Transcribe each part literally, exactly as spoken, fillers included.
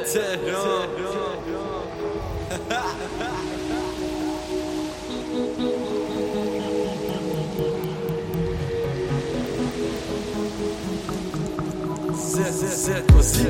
تهران. زد زد موسیقی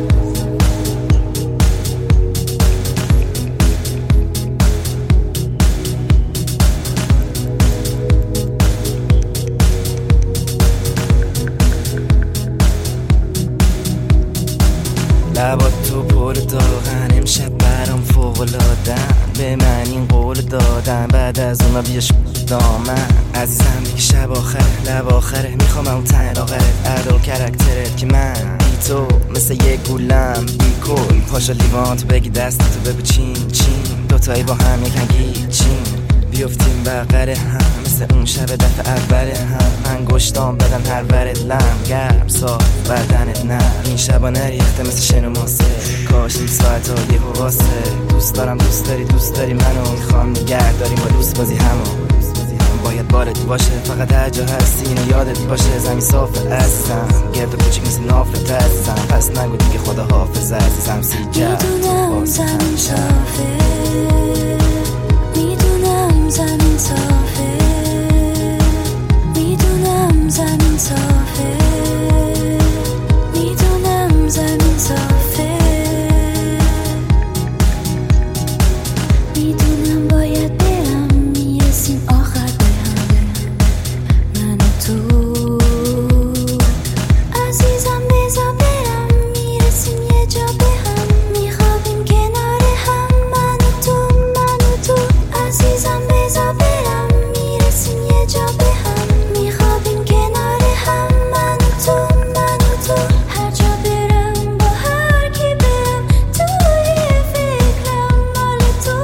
لبات تو پر داغن امشب برام فوق‌العاده‌ن به من این قول دادن بعد از اونا بیاش دامن عزیزم دیگه شب آخره لب آخره میخوام اون تن آخرت ادا و کرکترت که من بی تو مثل یه گولم بی کل پاشا لیوانت بگی دستتو بگو چین چین دوتایی با هم یکن چین بیفتیم بغل هم مثل اون شب دفعه اول هم انگشتام بدن هر ورد لم گرم صاف بدنت نه این شبا نریخته مثل شن و ماسه کاش این ساعت ها یه واسه دوست دارم دوست داری دوست داری منو میخوام نگه داریم با دوست بازی همو باید بالت باشه فقط هر جا هستی اینو یادت باشه زمین صافه عزیزم گرد و کوچیک مثل نافت عزیزم پس نگو دیگه خدا حافظ عزیزم سی جد میدونم زمین صافه میدونم زمین صافه میدونم زمین صافه میدونم زمین صافه میدونم باید برم میرسیم آخر به هم من و تو عزیزم بذار برم میرسیم یه جا به هم میخوابیم کنار هم من و تو من و تو عزیزم بذار برم میرسیم یه جا به هم میخوابیم کنار هم من و تو من و تو هر جا برم با هر کی برم توی فکرم مال تو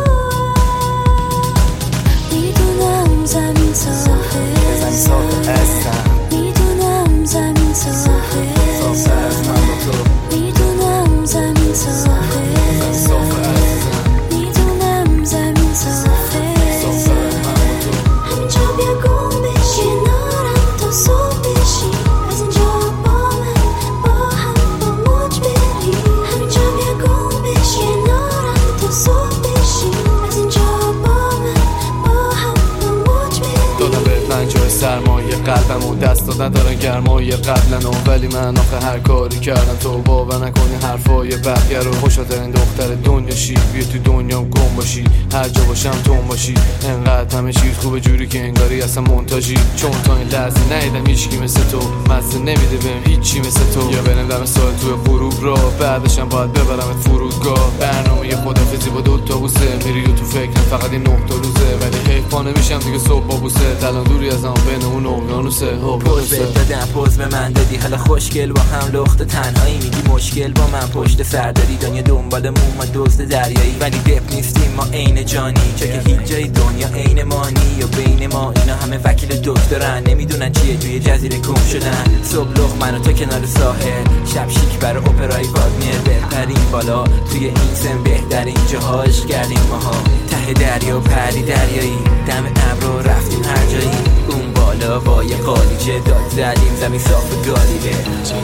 میدونم زمین صافه زمین صافه عزیزم میدونم زمین صافه صافه از من با تو میدونم زمین صافه صافه عزیزم میدونم زمین صافه صافه از من با تو همینجا بیا گم بشی کنارم تا صبح بشی از اینجا با من با هم با موج بری همینجا بیا گم بشی کنارم تا صبح بشی از اینجا با من با هم با موج بری دادم به پنجاه سرمایه قلبم و دست دادن دارن گرمای قبلن ولی من آخه هر کاری کردم تو باور نکنی حرفای بقیه رو خوشاترین دختر دنیا شی بیا تو دنیام گم باشی هر جا باشم تو باشی انقدر همه چیز خوبه جوری که انگاری اصلا مونتاژی چون تا این لحظه ندیدم هیچکی مثل تو مزه نمیده بهم هیچی مثل تو یا برم دم سال توی غروب را بعدشم باید ببرمت فرودگاه برنامه خدافظی با دو تا بوسه میری و تو فکرم فقط این نه تا روزه ولی حیف پا نمیشم دیگه صبح با بوسه الان دوری از هم بین اون اقیانوسه پوز دادم پوز به من دادی حالا خوشگل با هم لخت تنهایی میگی مشکل با من پشت سر داری دنیا دنبال موما دزد دریایی ولی دپ نیستیم ما عین جانی چه که هیچ جای دنیا عین مانی یا بین ما اینا همه وکیل دکترن نمیدونن چیه توی جزیره گم شدن صبح لخت من و تو کنار ساحل شب شیک برای اپرای وادمیر بهترین بالا توی این سن بهترین جاهاش کردیم ماها ته دریا پری دریایی دم ابرو رفتیم هر جایی اون بالا با یه قالیچه داد زدیم زمین صاف گالیبه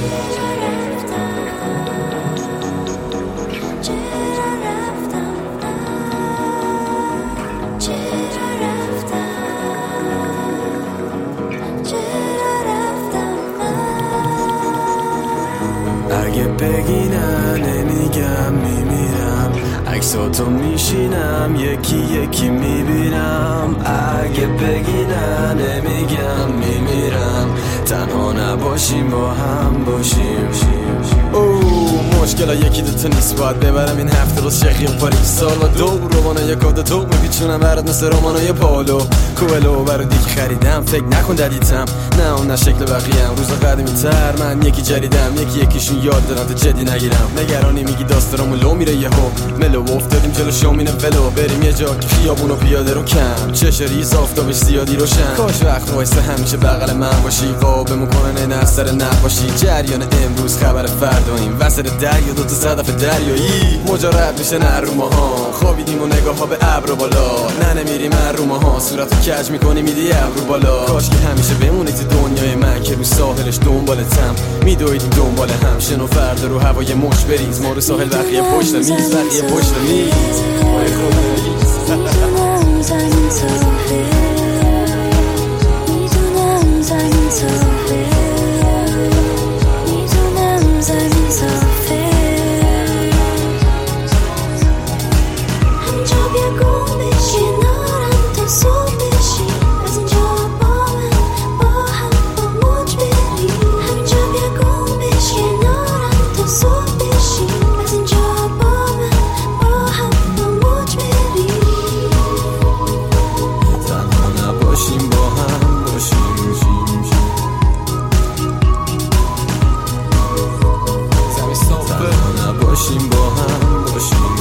اگه بگی نه نمیگم میمیرم عکساتو میشینم یکی یکی میبینم اگه بگی نه نمیگم میمیرم تنها نباشیم با هم باشیم اوه مشکل یکی دوتا نیست باید ببرم این هفته روز شخی و پاریس سال و دو رومانه یک کاده تو میپیچونم برات مثل رومانای پالو کوهلو برای دیگه خریدم فکر نکن ددیتم نه اون نه شکل بقیه‌ام روز قدیمی تر من یکی جدیدم یکی یکیشون یاد دارن تا جدی نگیرم نگرانی میگی داسترامو لو میره یهو ملو افتادیم جلو شومینه ولو بریم یه جا که خیابون و پیاده رو کم چش ریز آفتابش زیادی روشن کاش وقت وایسه همیشه بغل من باشی قابمون کنن این اثر نباشی جریان امروز خبر فرداییم وسط دریا دوتا صدف دریایی مجرد میشه نرومه ها خوابیدیم و نگاه ها به ابر بالا نه نمیریم رومه ها صورتو کج میکنی میدی ابرو بالا کاش که همیشه بمونی تو دنیای من که رو ساحلش دنبالتم میدویدیم دنبال هم شنو فردا رو هوای مش بریز ما رو ساحل بقیه پشت میز بقیه پشت میز میدونم زمین صافه میدونم زمین صافه میدونم زمین صافه همینجا بیا گم بشی کنارم تا صبح بشی از اینجا با من با هم با موج بری همینجا بیا گم بشی کنارم تا صبح بشی از اینجا با من با هم با موج بری تنها نباشیم با هم باشیم زمین صافه تنها نباشیم با هم باشیم